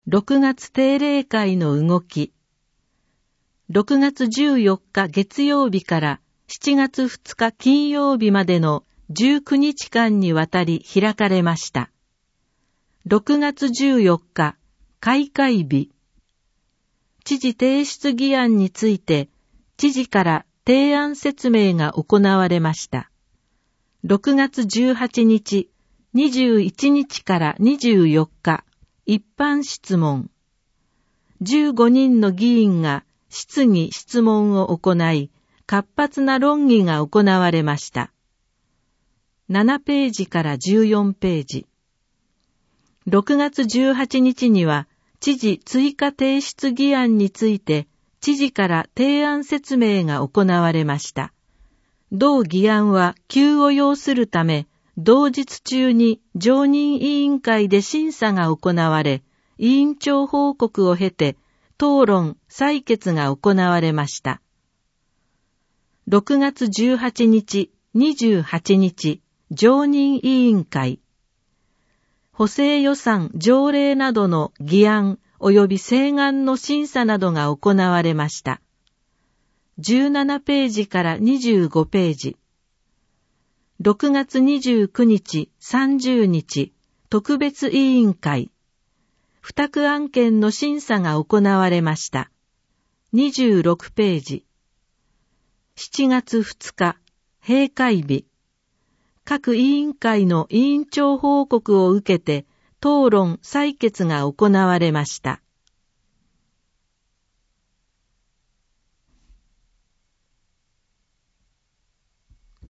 6月定例会の動き。6月14日月曜日から7月2日金曜日までの19日間にわたり開かれました。6月14日、開会日。知事提出議案について、知事から提案説明が行われました。6月18日、21日から24日、一般質問。15人の議員が質疑質問を行い、活発な論議が行われました。7ページから14ページ。6月18日には、知事追加提出議案について、知事から提案説明が行われました。同議案は急を要するため、同日中に常任委員会で審査が行われ、委員長報告を経て、討論・採決が行われました。6月18日、28日、常任委員会。補正予算条例などの議案及び請願の審査などが行われました。17ページから25ページ。6月29日、30日、特別委員会。付託案件の審査が行われました。26ページ。7月2日、閉会日。各委員会の委員長報告を受けて、討論・採決が行われました。